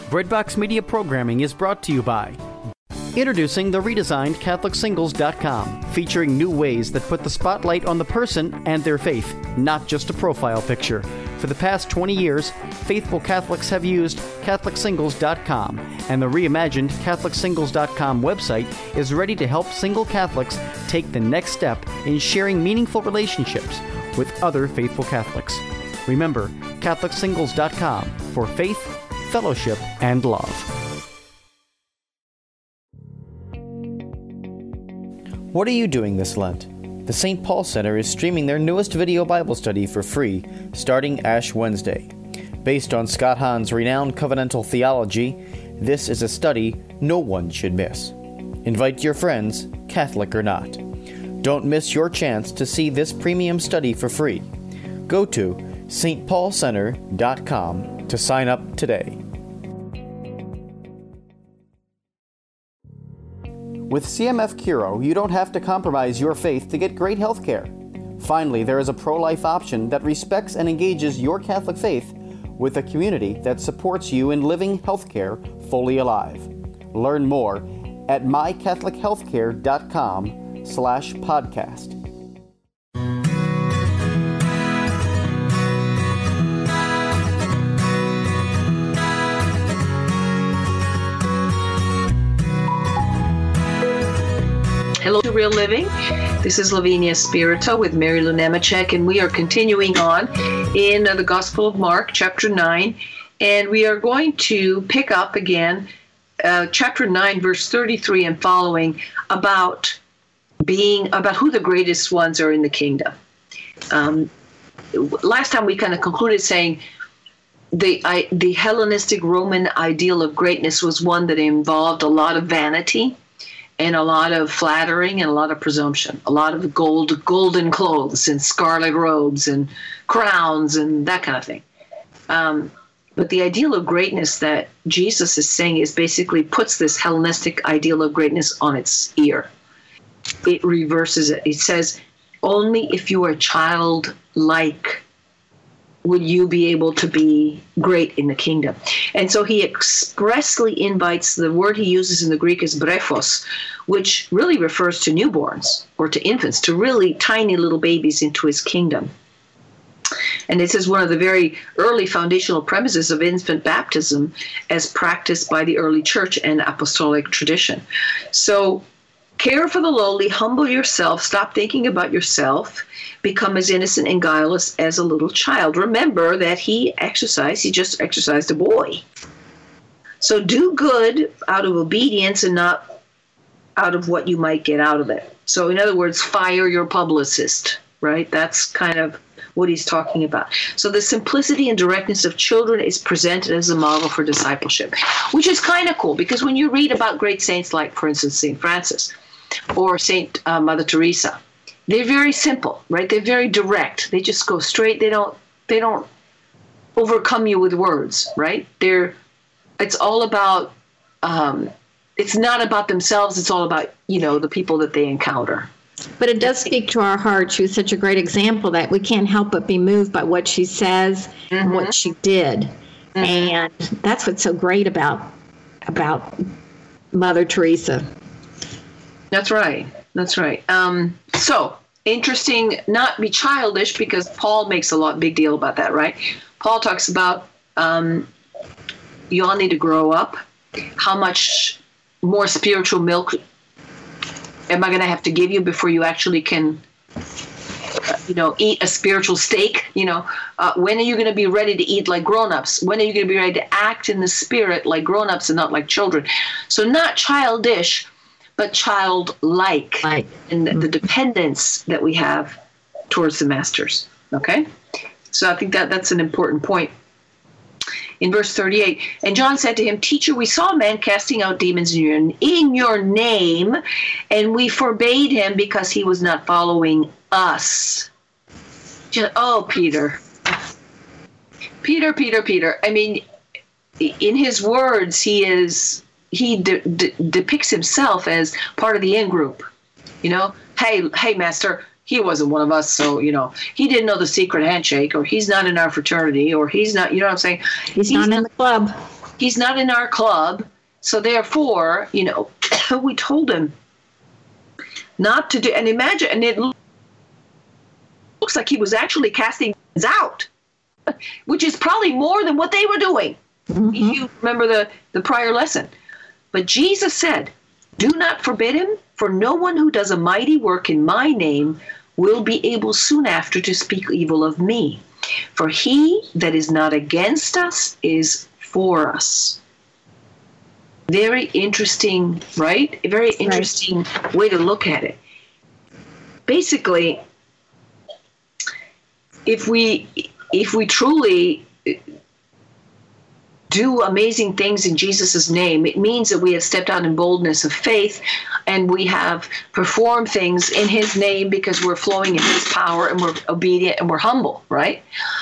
Breadbox Media programming is brought to you by introducing the redesigned CatholicSingles.com, featuring new ways that put the spotlight on the person and their faith, not just a profile picture. For the past 20 years, faithful Catholics have used CatholicSingles.com, and the reimagined CatholicSingles.com website is ready to help single Catholics take the next step in sharing meaningful relationships with other faithful Catholics. Remember, CatholicSingles.com for faith, fellowship, and love. What are you doing this Lent? The St. Paul Center is streaming their newest video Bible study for free, starting Ash Wednesday. Based on Scott Hahn's renowned covenantal theology, this is a study no one should miss. Invite your friends, Catholic or not. Don't miss your chance to see this premium study for free. Go to stpaulcenter.com to sign up today. With CMF Curo, you don't have to compromise your faith to get great health care. Finally, there is a pro-life option that respects and engages your Catholic faith with a community that supports you in living health care fully alive. Learn more at mycatholichealthcare.com/podcast. Hello to Real Living. This is Lavinia Spirito with Mary Lou Nemechek, and we are continuing on in the Gospel of Mark, chapter 9, and we are going to pick up again chapter 9, verse 33 and following about who the greatest ones are in the kingdom. Last time we kind of concluded saying the Hellenistic Roman ideal of greatness was one that involved a lot of vanity, and a lot of flattering and a lot of presumption, a lot of golden clothes and scarlet robes and crowns and that kind of thing. But the ideal of greatness that Jesus is saying is basically puts this Hellenistic ideal of greatness on its ear. It reverses it. It says, only if you are childlike would you be able to be great in the kingdom. And so he expressly invites, the word he uses in the Greek is brephos, which really refers to newborns or to infants, to really tiny little babies into his kingdom. And this is one of the very early foundational premises of infant baptism as practiced by the early church and apostolic tradition. So care for the lowly, humble yourself, stop thinking about yourself, become as innocent and guileless as a little child. Remember that he just exercised a boy. So do good out of obedience and not out of what you might get out of it. So in other words, fire your publicist, right? That's kind of what he's talking about. So the simplicity and directness of children is presented as a model for discipleship, which is kind of cool because when you read about great saints like, for instance, St. Francis, or St. Mother Teresa, they're very simple, right? They're very direct. They just go straight. They don't overcome you with words, right? It's all about, it's not about themselves. It's all about, the people that they encounter. But it does speak to our heart. She was such a great example that we can't help but be moved by what she says and what she did. Mm-hmm. And that's what's so great about Mother Teresa. That's right. So interesting, not be childish, because Paul makes a big deal about that, right? Paul talks about you all need to grow up. How much more spiritual milk am I going to have to give you before you actually can, eat a spiritual steak? When are you going to be ready to eat like grown-ups? When are you going to be ready to act in the spirit like grown-ups and not like children? So not childish, but childlike, and the dependence that we have towards the masters. Okay? So I think that's an important point. In verse 38, and John said to him, Teacher, we saw a man casting out demons in your name, and we forbade him because he was not following us. Peter. Peter. I mean, in his words, he depicts himself as part of the in-group. Hey, master, he wasn't one of us, so, he didn't know the secret handshake, or he's not in our fraternity, or he's not, you know what I'm saying? He's not in the club. He's not in our club. So therefore, we told him not to do, and imagine, and it looks like he was actually casting out, which is probably more than what they were doing. Mm-hmm. If you remember the prior lesson. But Jesus said, do not forbid him, for no one who does a mighty work in my name will be able soon after to speak evil of me. For he that is not against us is for us. Very interesting, right? A very interesting way to look at it. Basically, if we truly do amazing things in Jesus' name, it means that we have stepped out in boldness of faith, and we have performed things in his name because we're flowing in his power, and we're obedient, and we're humble, right?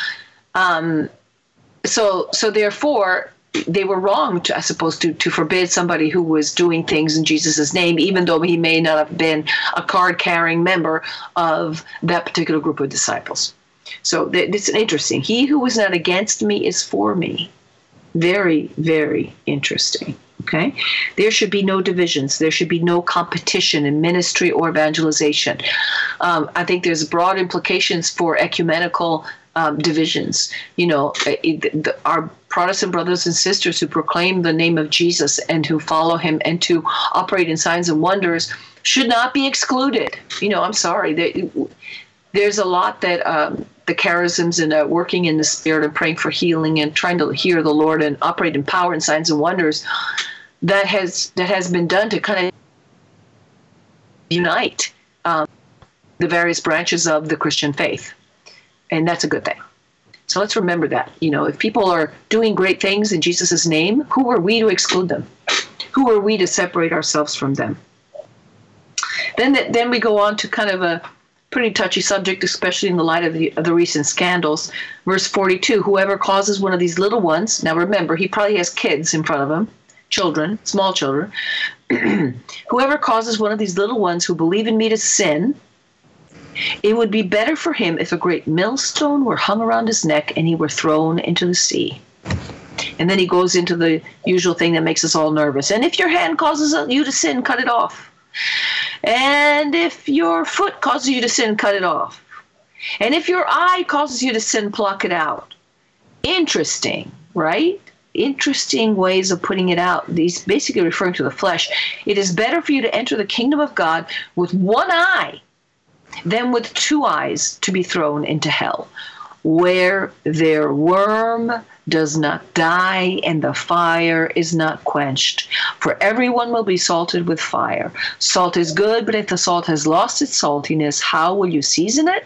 So therefore, they were wrong, I suppose, to forbid somebody who was doing things in Jesus' name, even though he may not have been a card-carrying member of that particular group of disciples. So it's interesting. He who is not against me is for me. Very, very interesting. Okay? There should be no divisions. There should be no competition in ministry or evangelization. I think there's broad implications for ecumenical divisions. Our Protestant brothers and sisters who proclaim the name of Jesus and who follow him and to operate in signs and wonders should not be excluded. I'm sorry. There's a lot that the charisms and working in the Spirit and praying for healing and trying to hear the Lord and operate in power and signs and wonders that has been done to kind of unite the various branches of the Christian faith. And that's a good thing. So let's remember that. If people are doing great things in Jesus' name, who are we to exclude them? Who are we to separate ourselves from them? Then we go on to kind of a pretty touchy subject, especially in the light of the recent scandals. Verse 42, whoever causes one of these little ones, now remember, he probably has kids in front of him, children, small children. Whoever causes one of these little ones who believe in me to sin, it would be better for him if a great millstone were hung around his neck and he were thrown into the sea. And then he goes into the usual thing that makes us all nervous. And if your hand causes you to sin, cut it off. And if your foot causes you to sin, cut it off. And if your eye causes you to sin, pluck it out. Interesting, right? Interesting ways of putting it out. These basically referring to the flesh. It is better for you to enter the kingdom of God with one eye than with two eyes to be thrown into hell, where their worm does not die and the fire is not quenched. For everyone will be salted with fire. Salt is good, but if the salt has lost its saltiness, how will you season it?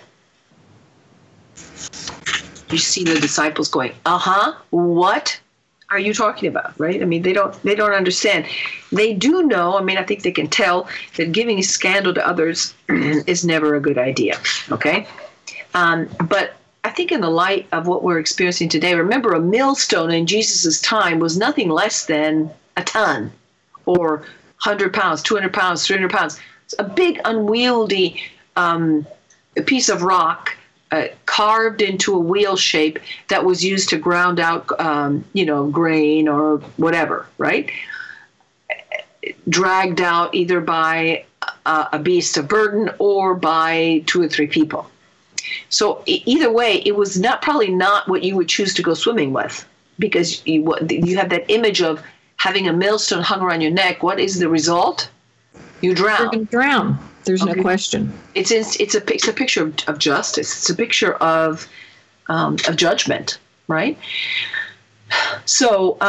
You see the disciples going, what are you talking about, right? I mean, they don't understand. They do know, I think they can tell that giving scandal to others is never a good idea, okay? But I think in the light of what we're experiencing today, remember a millstone in Jesus' time was nothing less than a ton, or 100 pounds, 200 pounds, 300 pounds. It's a big, unwieldy piece of rock carved into a wheel shape that was used to ground out, grain or whatever, right? Dragged out either by a beast of burden or by 2 or 3 people. So either way, it was probably not what you would choose to go swimming with, because you have that image of having a millstone hung around your neck. What is the result? You drown. You're going to drown. There's no question. It's a picture of justice. It's a picture of judgment, right? So,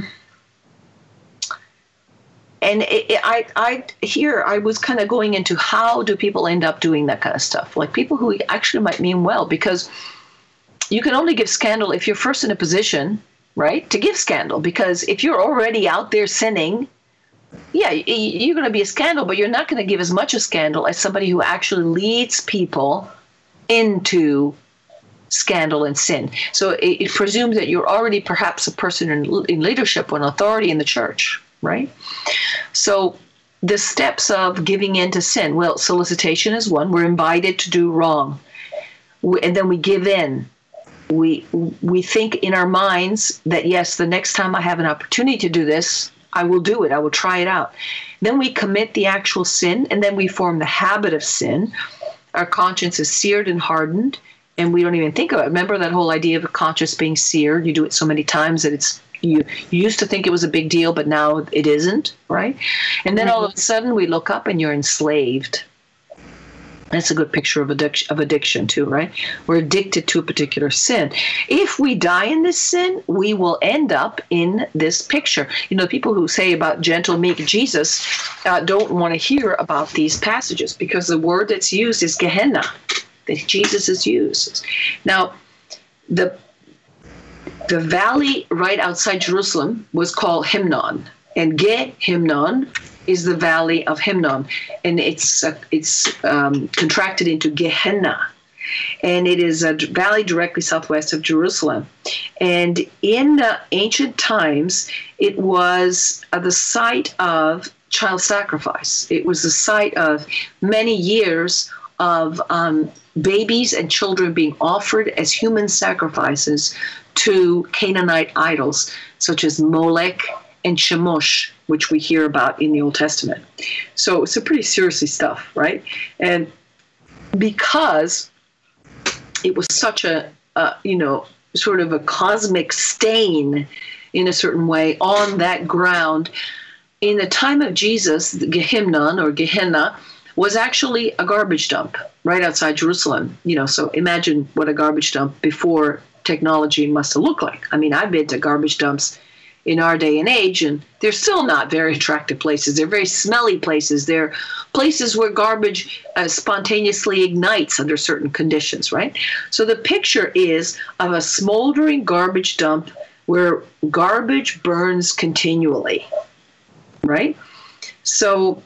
and I was kind of going into how do people end up doing that kind of stuff? Like people who actually might mean well, because you can only give scandal if you're first in a position, right, to give scandal. Because if you're already out there sinning, yeah, you're going to be a scandal, but you're not going to give as much a scandal as somebody who actually leads people into scandal and sin. So it presumes that you're already perhaps a person in leadership or an authority in the church, right? So the steps of giving in to sin, well, solicitation is one. We're invited to do wrong, and then we give in. we think in our minds that, yes, the next time I have an opportunity to do this, I will do it. I will try it out. Then we commit the actual sin, and then we form the habit of sin. Our conscience is seared and hardened, and we don't even think of it. Remember that whole idea of a conscience being seared? You do it so many times that you used to think it was a big deal, but now it isn't, right? And then all of a sudden we look up and you're enslaved. That's a good picture of addiction too, right? We're addicted to a particular sin. If we die in this sin, we will end up in this picture. You know, people who say about gentle, meek Jesus don't want to hear about these passages because the word that's used is Gehenna, that Jesus is used. Now, the valley right outside Jerusalem was called Himnon, and Ge-Himnon is the valley of Himnon, and it's contracted into Gehenna, and it is a valley directly southwest of Jerusalem. And in ancient times, it was the site of child sacrifice. It was the site of many years of babies and children being offered as human sacrifices to Canaanite idols, such as Molech and Chemosh, which we hear about in the Old Testament. So it's a pretty seriously stuff, right? And because it was such a sort of a cosmic stain in a certain way on that ground, in the time of Jesus, the Gehinnom or Gehenna was actually a garbage dump right outside Jerusalem. You know, so imagine what a garbage dump before technology must have looked like. I mean, I've been to garbage dumps in our day and age, and they're still not very attractive places. They're very smelly places. They're places where garbage spontaneously ignites under certain conditions, right? So the picture is of a smoldering garbage dump where garbage burns continually, right? So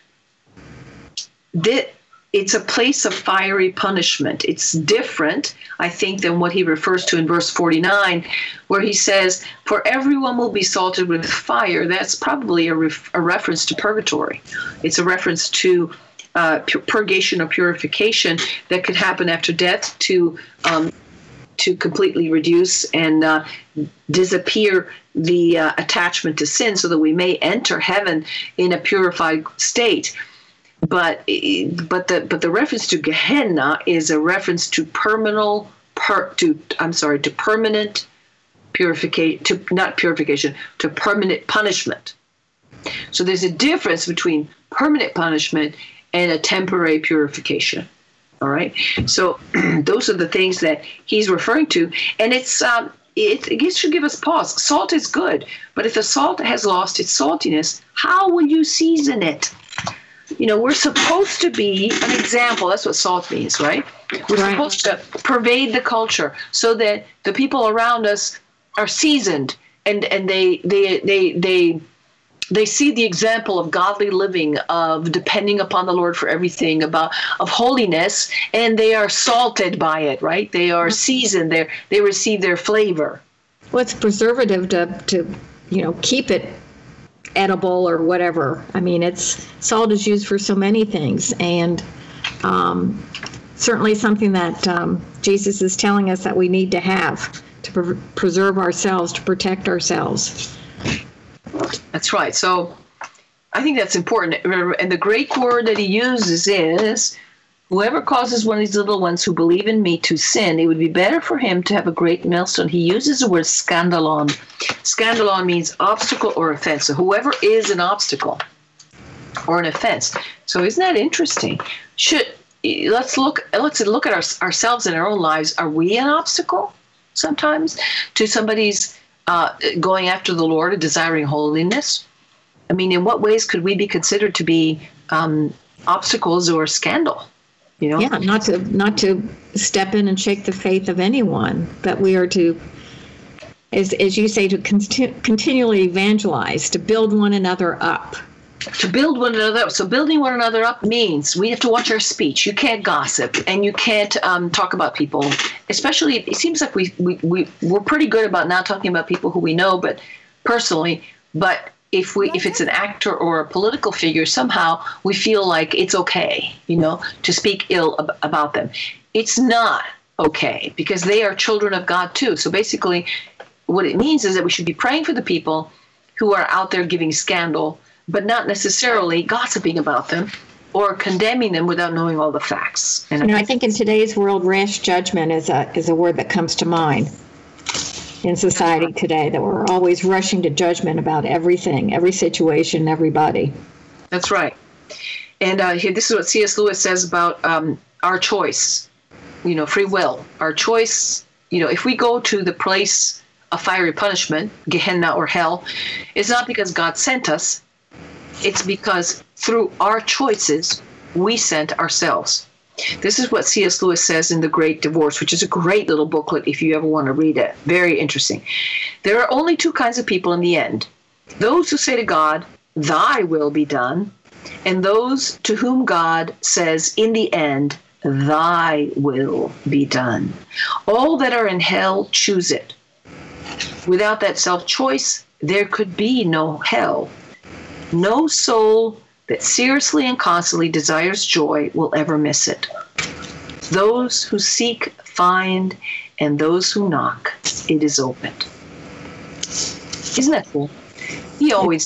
it's a place of fiery punishment. It's different, I think, than what he refers to in verse 49, where he says, for everyone will be salted with fire. That's probably a reference to purgatory. It's a reference to purgation or purification that could happen after death to completely reduce and disappear the attachment to sin so that we may enter heaven in a purified state. But the reference to Gehenna is a reference to permanent purification, to permanent punishment. So there's a difference between permanent punishment and a temporary purification. All right. So those are the things that he's referring to, and it should give us pause. Salt is good, but if the salt has lost its saltiness, how will you season it? You know, we're supposed to be an example. That's what salt means, right? We're supposed to pervade the culture so that the people around us are seasoned and they see the example of godly living, of depending upon the Lord for everything, of holiness, and they are salted by it, right? They are seasoned. They receive their flavor. Well, it's preservative to keep it edible or whatever. I mean, salt is used for so many things, and certainly something that Jesus is telling us that we need to have to preserve ourselves, to protect ourselves. That's right. So I think that's important. And the Greek word that he uses is, whoever causes one of these little ones who believe in me to sin, it would be better for him to have a great millstone. He uses the word scandalon. Scandalon means obstacle or offense. So whoever is an obstacle or an offense. So isn't that interesting? Let's look at ourselves in our own lives. Are we an obstacle sometimes to somebody's going after the Lord and desiring holiness? I mean, in what ways could we be considered to be obstacles or scandal? You know? Yeah, not to step in and shake the faith of anyone, but we are to, as you say, to continually evangelize, to build one another up. To build one another up. So building one another up means we have to watch our speech. You can't gossip, and you can't talk about people. Especially, it seems like we're pretty good about not talking about people who we know, but personally. But if it's an actor or a political figure, somehow we feel like it's okay, to speak ill about them. It's not. okay, because they are children of God too. So basically, what it means is that we should be praying for the people who are out there giving scandal, but not necessarily gossiping about them or condemning them without knowing all the facts. And I think in today's world, rash judgment is a word that comes to mind in society today, that we're always rushing to judgment about everything, every situation, everybody. That's right. And here, this is what C.S. Lewis says about our choice, free will. Our choice, if we go to the place of fiery punishment, Gehenna or hell, it's not because God sent us. It's because through our choices, we sent ourselves. This is what C.S. Lewis says in The Great Divorce, which is a great little booklet if you ever want to read it. Very interesting. There are only two kinds of people in the end. Those who say to God, "Thy will be done," and those to whom God says, in the end, "Thy will be done." All that are in hell choose it. Without that self-choice, there could be no hell. No soul that seriously and constantly desires joy will ever miss it. Those who seek find, and those who knock, it is opened. Isn't that cool? He always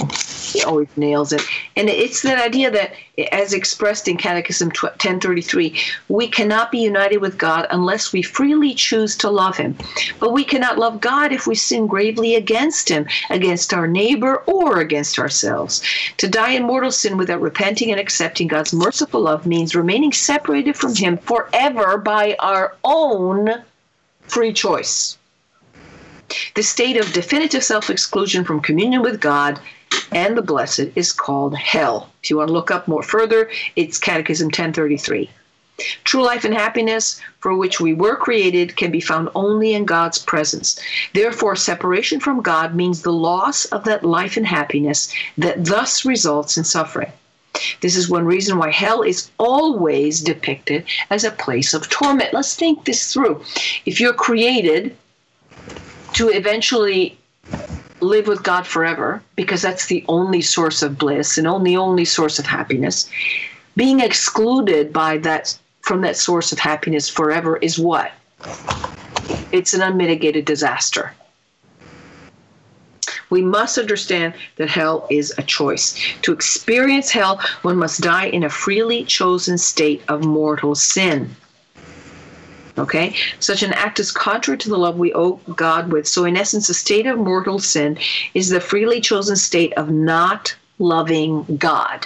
nails it. And it's that idea that, as expressed in Catechism 1033, we cannot be united with God unless we freely choose to love him. But we cannot love God if we sin gravely against him, against our neighbor, or against ourselves. To die in mortal sin without repenting and accepting God's merciful love means remaining separated from him forever by our own free choice. The state of definitive self-exclusion from communion with God and the blessed is called hell. If you want to look up more further, it's Catechism 1033. True life and happiness, for which we were created, can be found only in God's presence. Therefore, separation from God means the loss of that life and happiness that thus results in suffering. This is one reason why hell is always depicted as a place of torment. Let's think this through. If you're created to eventually live with God forever, because that's the only source of bliss and only source of happiness, being excluded from that source of happiness forever is what? It's an unmitigated disaster. We must understand that hell is a choice. To experience hell, one must die in a freely chosen state of mortal sin. Okay? Such an act is contrary to the love we owe God with. So in essence, a state of mortal sin is the freely chosen state of not loving God.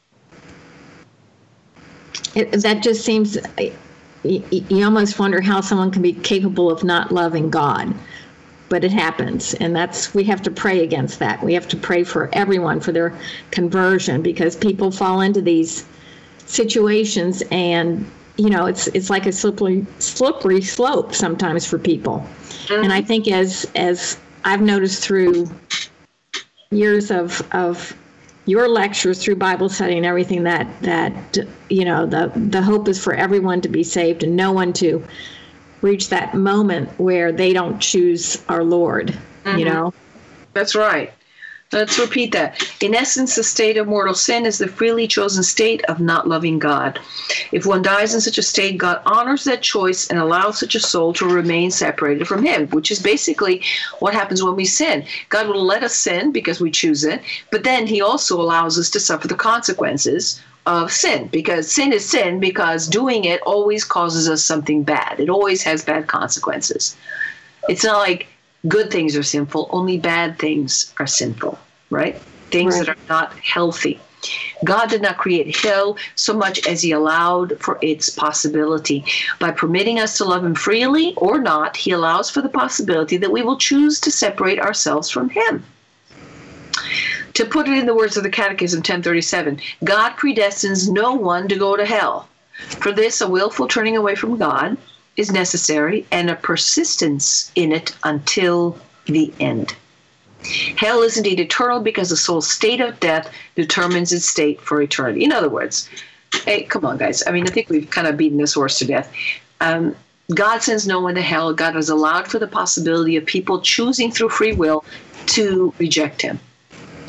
That just seems, you almost wonder how someone can be capable of not loving God. But it happens, and we have to pray against that. We have to pray for everyone for their conversion, because people fall into these situations, and it's like a slippery slope sometimes for people. Mm-hmm. And I think as I've noticed through years of your lectures, through Bible study and everything, that the hope is for everyone to be saved and no one to reach that moment where they don't choose our Lord. Mm-hmm. That's right. Let's repeat that. In essence, the state of mortal sin is the freely chosen state of not loving God. If one dies in such a state, God honors that choice and allows such a soul to remain separated from him, which is basically what happens when we sin. God will let us sin because we choose it, but then he also allows us to suffer the consequences of sin, because sin is sin, because doing it always causes us something bad. It always has bad consequences. It's not like good things are sinful, only bad things are sinful, right? Things that are not healthy. God did not create hell so much as he allowed for its possibility. By permitting us to love him freely or not, he allows for the possibility that we will choose to separate ourselves from him. To put it in the words of the Catechism 1037, God predestines no one to go to hell. For this, a willful turning away from God is necessary, and a persistence in it until the end. Hell is indeed eternal because the soul's state of death determines its state for eternity. In other words, hey, come on, guys. I think we've kind of beaten this horse to death. God sends no one to hell. God has allowed for the possibility of people choosing through free will to reject him.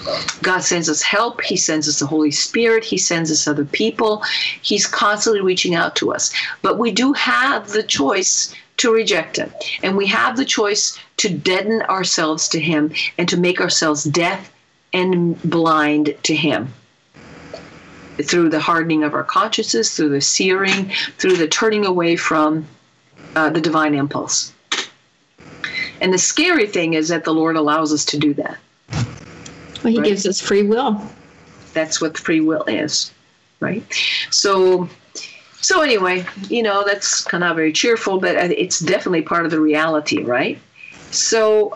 God sends us help. He sends us the Holy Spirit. He sends us other people. He's constantly reaching out to us. But we do have the choice to reject him. And we have the choice to deaden ourselves to him and to make ourselves deaf and blind to him. Through the hardening of our consciences, through the searing, through the turning away from the divine impulse. And the scary thing is that the Lord allows us to do that. Well, he gives us free will. That's what free will is, right? So anyway, that's kind of very cheerful, but it's definitely part of the reality, right? So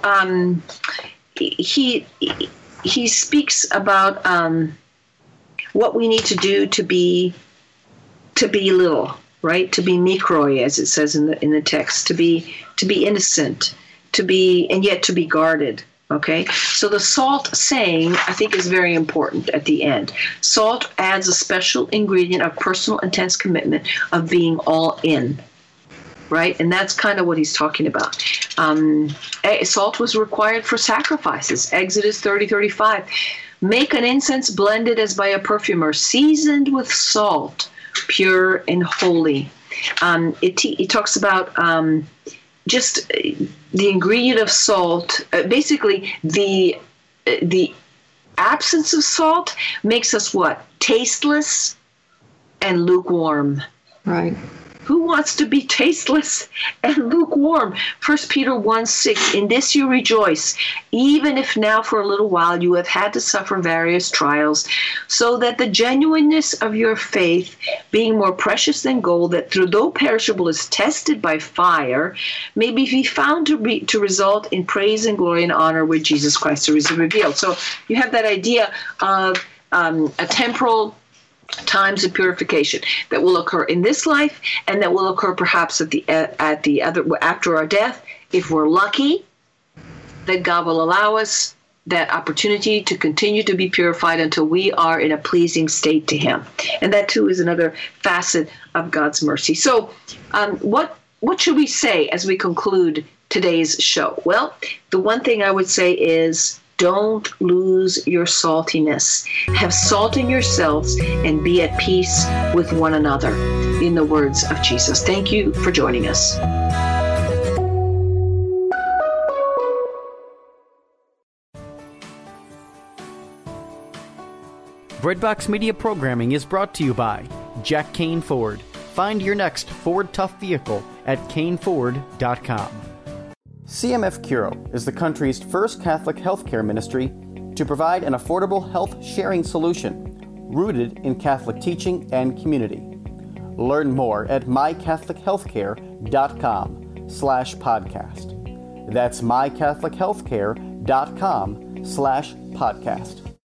he speaks about what we need to do to be little, right? To be mikroi, as it says in the text, to be innocent, and yet to be guarded. Okay, so the salt saying, I think, is very important at the end. Salt adds a special ingredient of personal intense commitment of being all in, right? And that's kind of what he's talking about. Salt was required for sacrifices. Exodus 30:35. Make an incense blended as by a perfumer, seasoned with salt, pure and holy. It talks about just the ingredient of salt. Basically, the absence of salt makes us what? Tasteless and lukewarm. Right. Who wants to be tasteless and lukewarm? 1 Peter 1:6, in this you rejoice, even if now for a little while you have had to suffer various trials, so that the genuineness of your faith, being more precious than gold, that though perishable is tested by fire, may be found to result in praise and glory and honor with Jesus Christ who is revealed. So you have that idea of a temporal times of purification that will occur in this life, and that will occur perhaps at the other after our death, if we're lucky, that God will allow us that opportunity to continue to be purified until we are in a pleasing state to him. And that too is another facet of God's mercy. So what should we say as we conclude today's show? Well, the one thing I would say is, don't lose your saltiness. Have salt in yourselves and be at peace with one another, in the words of Jesus. Thank you for joining us. Breadbox Media programming is brought to you by Jack Kane Ford. Find your next Ford Tough vehicle at caneford.com. CMF Curo is the country's first Catholic healthcare ministry to provide an affordable health sharing solution rooted in Catholic teaching and community. Learn more at mycatholichealthcare.com/podcast. That's mycatholichealthcare.com/podcast.